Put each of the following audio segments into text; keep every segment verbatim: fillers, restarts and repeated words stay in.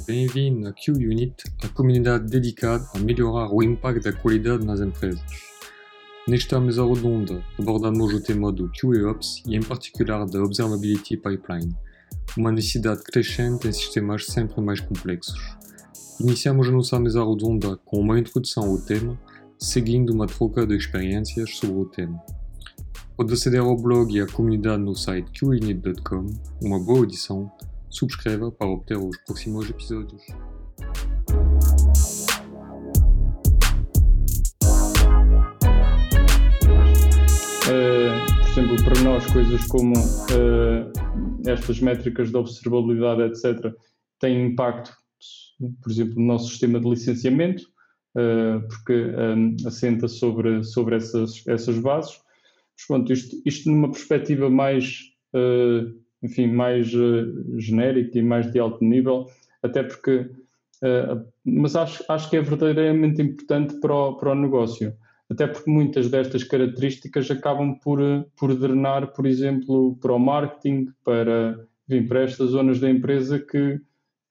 Bem-vindo a Q-Unit, a comunidade dedicada a melhorar o impacto da qualidade nas empresas. Nesta mesa redonda, abordamos o tema do Q A Ops e, em particular, da Observability Pipeline, uma necessidade crescente em sistemas sempre mais complexos. Iniciamos a nossa mesa redonda com uma introdução ao tema, seguindo uma troca de experiências sobre o tema. Pode aceder ao blog e à comunidade no site q unit ponto com. Uma boa audição. Subscreva para obter os próximos episódios. Uh, por exemplo, para nós, coisas como uh, estas métricas de observabilidade, etcétera, têm impacto, por exemplo, no nosso sistema de licenciamento, uh, porque um, assenta sobre, sobre essas, essas bases. Mas, pronto, isto, isto numa perspectiva mais... Uh, enfim, mais uh, genérica e mais de alto nível, até porque, uh, mas acho, acho que é verdadeiramente importante para o, para o negócio, até porque muitas destas características acabam por, por drenar, por exemplo, para o marketing, para, enfim, para estas zonas da empresa que,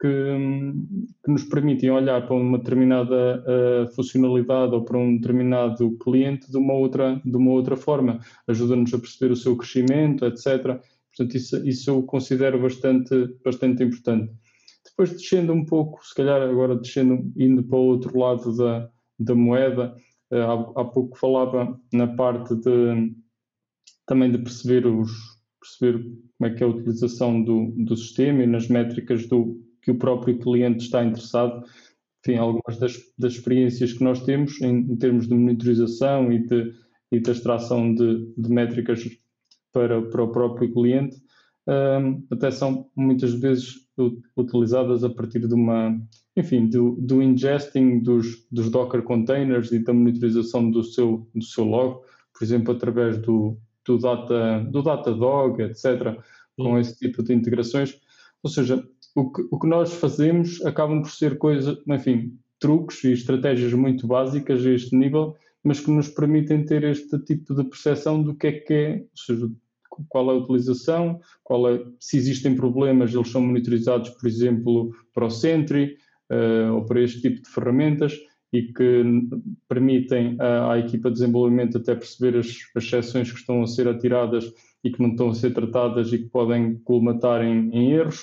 que, que nos permitem olhar para uma determinada uh, funcionalidade ou para um determinado cliente de uma outra, de uma outra forma, ajuda-nos a perceber o seu crescimento, etcétera. Portanto, isso, isso eu considero bastante, bastante importante. Depois, descendo um pouco, se calhar agora descendo, indo para o outro lado da, da moeda, há, há pouco falava na parte de, também de perceber, os, perceber como é que é a utilização do, do sistema e nas métricas do, que o próprio cliente está interessado. Enfim, algumas das, das experiências que nós temos em, em termos de monitorização e de, e de extração de, de métricas Para, para o próprio cliente, um, até são muitas vezes utilizadas a partir de uma, enfim, do, do ingesting dos, dos Docker containers e da monitorização do seu, do seu log, por exemplo, através do, do, data, do Datadog, etcétera, com Sim. esse tipo de integrações. Ou seja, o que, o que nós fazemos acabam por ser coisas, enfim, truques e estratégias muito básicas a este nível, mas que nos permitem ter este tipo de percepção do que é que é, ou seja, qual é a utilização, qual é, se existem problemas, eles são monitorizados, por exemplo, para o Sentry uh, ou para este tipo de ferramentas e que permitem à, à equipa de desenvolvimento até perceber as, as exceções que estão a ser atiradas e que não estão a ser tratadas e que podem colmatar em, em erros.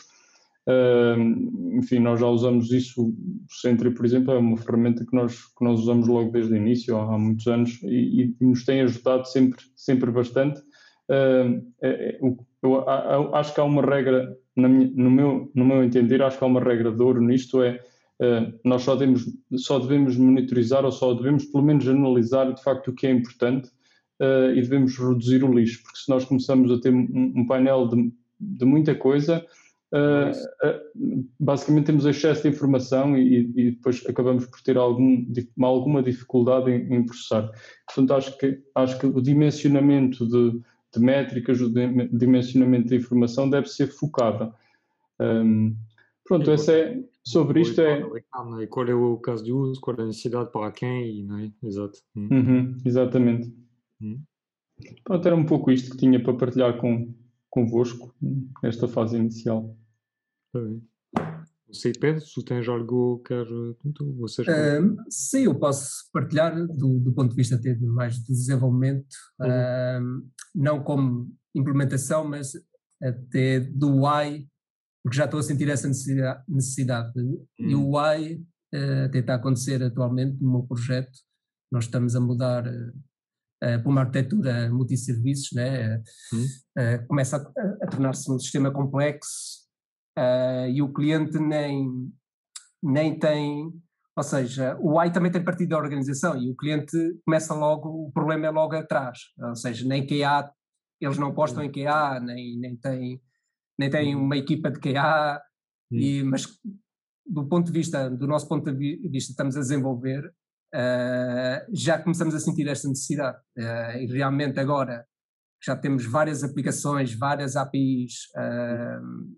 Uh, enfim, nós já usamos isso, o Sentry, por exemplo, é uma ferramenta que nós, que nós usamos logo desde o início, há, há muitos anos, e, e nos tem ajudado sempre, sempre bastante. Uh, é, é, eu, eu, eu acho que há uma regra, na minha, no, meu, no meu entender, acho que há uma regra de ouro nisto, é uh, nós só devemos, só devemos monitorizar ou só devemos pelo menos analisar de facto o que é importante uh, e devemos reduzir o lixo, porque se nós começamos a ter um, um painel de, de muita coisa, Uh, uh, basicamente temos excesso de informação e, e depois acabamos por ter algum, alguma dificuldade em, em processar. Portanto, acho que, acho que o dimensionamento de, de métricas, o dimensionamento de informação deve ser focado. Um, pronto, essa é, sobre isto é... Qual é o caso de uso, qual é a necessidade para quem, não é? Exato. Hum. Uhum, exatamente. Hum. Pronto, era um pouco isto que tinha para partilhar com convosco nesta fase inicial. Está bem. Não sei, Pedro, se tu tens algo que quer, vocês uh, sim, eu posso partilhar do, do ponto de vista até de mais de desenvolvimento, uhum. uh, não como implementação, mas até do why, porque já estou a sentir essa necessidade, necessidade. Uhum. E o why uh, até está a acontecer atualmente no meu projeto. Nós estamos a mudar uh, Uh, para uma arquitetura multisserviços, né? Uhum. uh, começa a, a tornar-se um sistema complexo uh, e o cliente nem, nem tem, ou seja, o why também tem partido da organização e o cliente começa logo, o problema é logo atrás, ou seja, nem Q A, eles não apostam em Q A, nem, nem têm nem tem uma equipa de Q A, uhum. e, mas do ponto de vista, do nosso ponto de vista, estamos a desenvolver. Uh, já começamos a sentir esta necessidade uh, e realmente agora já temos várias aplicações, várias A P Is, uh,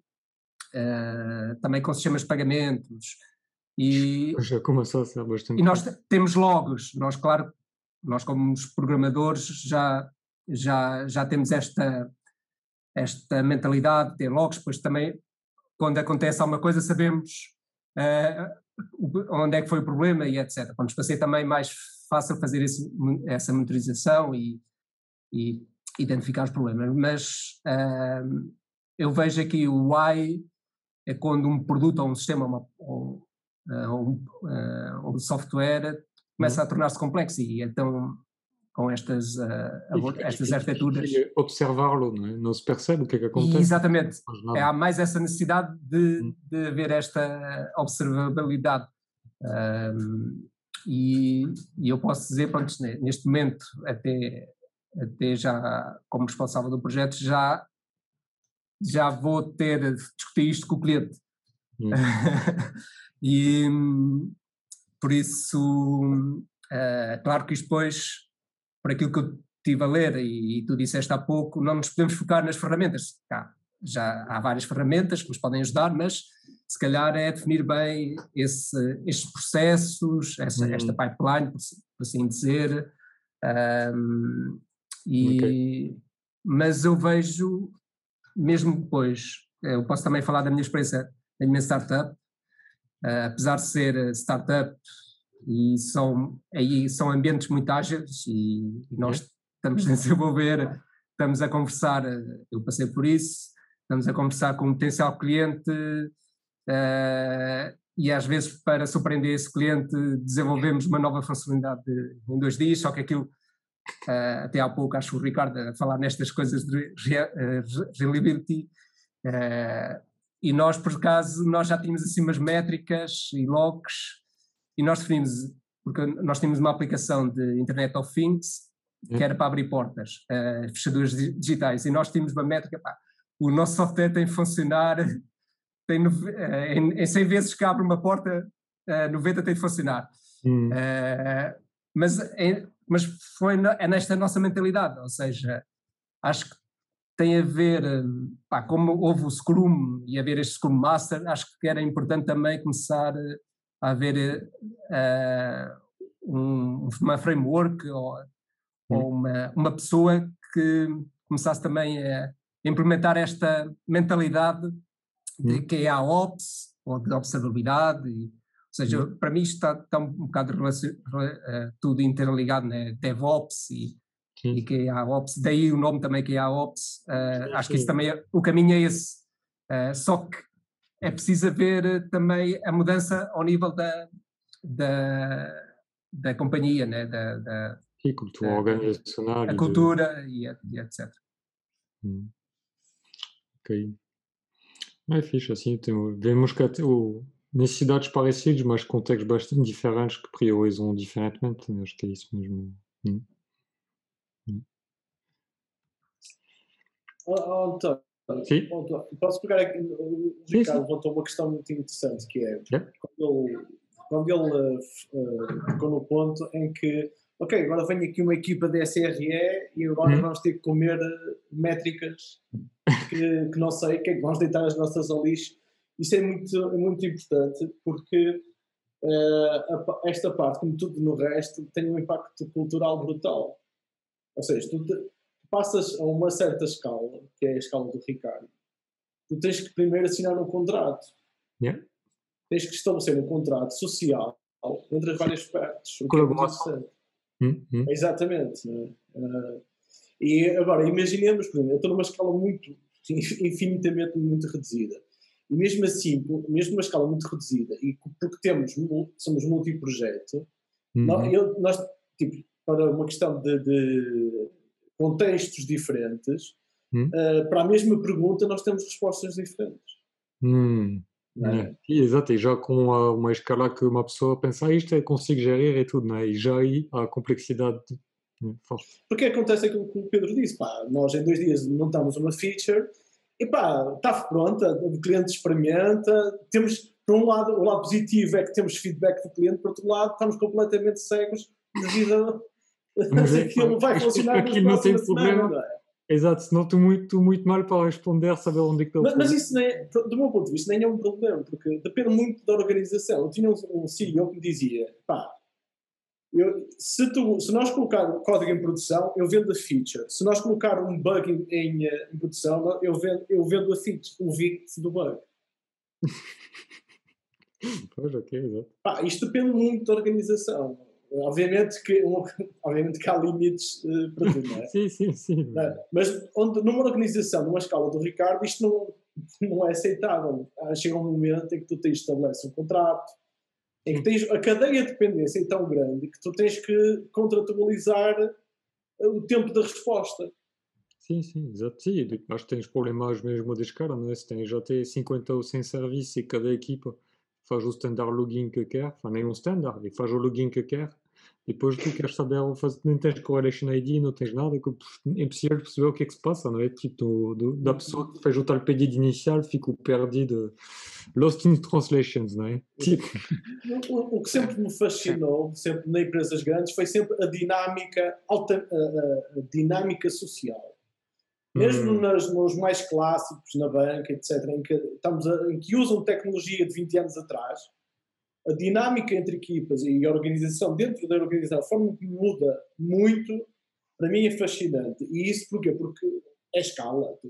uh, também com sistemas de pagamentos e, já começou a ser bastante e nós temos logos, nós claro, nós como programadores já, já, já temos esta, esta mentalidade de ter logos, pois também quando acontece alguma coisa sabemos uh, onde é que foi o problema e etcétera. Para nos parecer também mais fácil fazer esse, essa monitorização e, e identificar os problemas. Mas uh, eu vejo aqui o why é quando um produto ou um sistema ou, ou, ou, um, uh, um software começa a tornar-se complexo e então com estas, uh, estas arquiteturas... Observar-lo, não é? Não se percebe o que é que acontece. E, exatamente. É, há mais essa necessidade de, hum. de haver esta observabilidade. Um, e, e eu posso dizer, pronto, neste momento, até, até já como responsável do projeto, já, já vou ter de discutir isto com o cliente. Hum. E por isso, uh, claro que isto depois... por aquilo que eu estive a ler e, e tu disseste há pouco, não nos podemos focar nas ferramentas. Cá, já há várias ferramentas que nos podem ajudar, mas se calhar é definir bem esse, estes processos, essa, hum. esta pipeline, por, por assim dizer. Um, e, okay. Mas eu vejo, mesmo depois, eu posso também falar da minha experiência na minha startup, uh, apesar de ser startup, e são, aí são ambientes muito ágeis e, e nós estamos a desenvolver, estamos a conversar, eu passei por isso, estamos a conversar com um potencial cliente uh, e às vezes para surpreender esse cliente desenvolvemos uma nova funcionalidade em dois dias, só que aquilo, uh, até há pouco acho o Ricardo a falar nestas coisas de reliability, uh, e nós por acaso nós já tínhamos assim umas métricas e logs. E nós definimos, porque nós tínhamos uma aplicação de Internet of Things que era para abrir portas, uh, fechaduras digitais, e nós tínhamos uma métrica, pá, o nosso software tem de funcionar, tem, uh, em, em cem vezes que abre uma porta, uh, noventa tem de funcionar. Hum. Uh, mas, é, mas foi na, é nesta nossa mentalidade, ou seja, acho que tem a ver, pá, como houve o Scrum e haver este Scrum Master, acho que era importante também começar a haver uh, um, uma framework ou, hum. ou uma, uma pessoa que começasse também a implementar esta mentalidade de hum. que é a Ops ou de observabilidade, e, ou seja, hum. para mim isto está, está um bocado relacion, uh, tudo interligado, né? DevOps e, e que é a Ops, daí o nome também que é a Ops, uh, acho que isso também é, o caminho é esse, uh, só que é preciso haver também a mudança ao nível da, da, da companhia, né? da, da Sim, cultura organizacional. A cultura de... e, e etcétera. Hum. Ok. É fixe, assim, tem, vemos que até, o, necessidades parecidas, mas contextos bastante diferentes que priorizam diferentemente, acho que é isso mesmo. Hum. Hum. Oh, oh, António, Sim. Posso pegar aqui, o Ricardo levantou uma questão muito interessante, que é yeah. quando ele, quando ele uh, ficou no ponto em que, ok, agora vem aqui uma equipa de S R E e agora hum. vamos ter que comer métricas que, que não sei, que é que vamos deitar as nossas ao lixo. Isso é muito, é muito importante, porque uh, a, esta parte, como tudo no resto, tem um impacto cultural brutal. Ou seja, tu te, passas a uma certa escala, que é a escala do Ricardo, tu tens que primeiro assinar um contrato. Yeah. Tens que estabelecer um contrato social entre as várias partes. O que é muito interessante. Hum, hum. Exatamente. Né? Uh, e agora, imaginemos, por exemplo, eu estou numa escala muito, infinitamente muito reduzida. E mesmo assim, mesmo numa escala muito reduzida, e porque temos, somos multiprojeto, hum. nós, eu, nós, tipo, para uma questão de, de contextos diferentes, hum. uh, para a mesma pergunta nós temos respostas diferentes. Hum. É? E, exato, e já com uma, uma escala que uma pessoa pensa, ah, isto é, consigo gerir e tudo, não é? E já aí a complexidade é, forte. Porque acontece aquilo que o Pedro disse, pá, nós em dois dias montamos uma feature e pá, está pronta, o cliente experimenta, temos, por um lado, o lado positivo é que temos feedback do cliente, por outro lado, estamos completamente cegos devido a mas aquilo vai funcionar aqui não tem problema, semana, não é? Exato, senão estou muito, muito mal para responder, saber onde é que estou. Mas, mas isso, nem é, do meu ponto de vista, nem é um problema, porque depende muito da organização. Eu tinha um, um C E O que me dizia, pá, eu, se, tu, se nós colocar o código em produção, eu vendo a feature. Se nós colocar um bug em, em, em produção, eu vendo, eu vendo a feature, o V I T do bug. Pois, ok, exato. Pá, isto depende muito da organização. Obviamente que, obviamente que há limites uh, para tudo, não é? Sim, sim, sim. É, mas onde, numa organização, numa escala do Ricardo, isto não, não é aceitável. Chega um momento em que tu tens, estabelece um contrato, em que tens a cadeia de dependência é tão grande que tu tens que contratualizar o tempo da resposta. Sim, sim, exato. Sim, acho que tens problemas mesmo de escala, não é? Se tens já tem cinquenta ou cem serviços e cada equipa faz o standard login que quer, enfin, nem um standard, e faz o login que quer, depois tu queres saber, faz, nem tens correlation I D, não tens nada, que é impossível de perceber o que é que se passa, não é? Tipo, do, da pessoa que fez o tal pedido inicial, fica perdido, lost in translations, não é? Tipo. O, o que sempre me fascinou, sempre nas empresas grandes, foi sempre a dinâmica, alta, a, a, a dinâmica social. Mesmo hum. nas, nos mais clássicos, na banca, etcétera, em que, estamos a, em que usam tecnologia de vinte anos atrás, a dinâmica entre equipas e a organização, dentro da organização, a forma que muda muito, para mim é fascinante. E isso porquê? Porque é escala.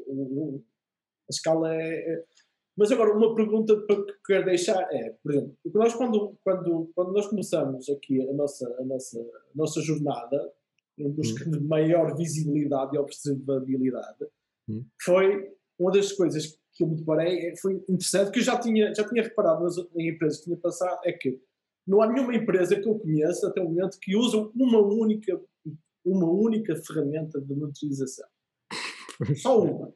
A escala é... é... Mas agora, uma pergunta que quero deixar é, por exemplo, nós quando, quando, quando nós começamos aqui a nossa, a nossa, a nossa jornada, em busca de maior visibilidade e observabilidade, hum. foi uma das coisas que eu me deparei, foi interessante, que eu já tinha, já tinha reparado nas, em empresas que tinha passado, é que não há nenhuma empresa que eu conheça até o momento que usa uma única, uma única ferramenta de monitorização. Só uma.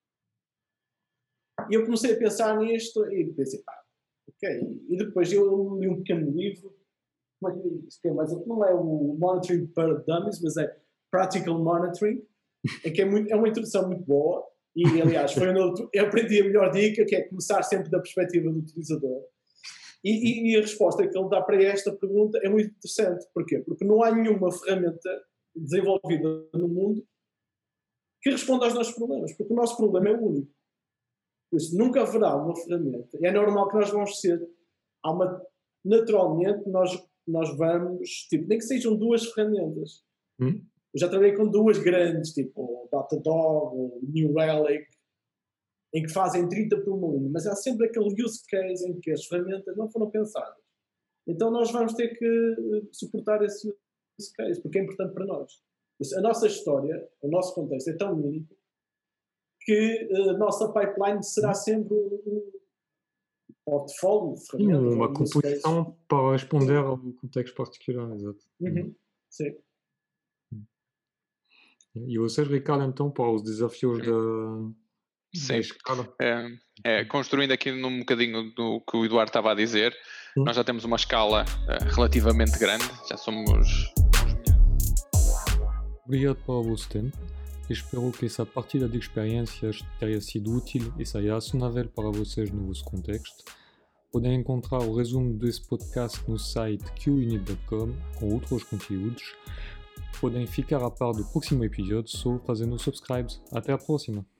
E eu comecei a pensar nisto e pensei, pá, ok. E depois eu li um pequeno livro. Como é que diz? Mas não é o Monitoring para Dummies, mas é Practical Monitoring, é que é, muito, é uma introdução muito boa e, aliás, foi onde eu aprendi a melhor dica, que é começar sempre da perspectiva do utilizador. E, e, e a resposta que ele dá para esta pergunta é muito interessante. Porquê? Porque não há nenhuma ferramenta desenvolvida no mundo que responda aos nossos problemas, porque o nosso problema é único. Por isso, nunca haverá uma ferramenta. E é normal que nós vamos ser... Há uma, naturalmente, nós... nós vamos, tipo, nem que sejam duas ferramentas. Hum? Eu já trabalhei com duas grandes, tipo o Datadog, o New Relic, em que fazem trinta por uma, mas há sempre aquele use case em que as ferramentas não foram pensadas. Então nós vamos ter que suportar esse use case, porque é importante para nós. A nossa história, o nosso contexto é tão único que a nossa pipeline será sempre um portfólio de ferramentas. Uma composição para responder ao contexto particular, exato. Uhum. Sim. E vocês, Ricardo, então, para os desafios da, da escala? É, é, construindo aqui num bocadinho do que o Eduardo estava a dizer, hum. nós já temos uma escala uh, relativamente grande, já somos... Obrigado pelo vosso tempo. Espero que essa partilha de experiências tenha sido útil e seja acionável para vocês no vosso contexto. Podem encontrar o resumo desse podcast no site q unit ponto com com outros conteúdos. Podem ficar a par do próximo episódio só fazendo subscribe. Até a próxima!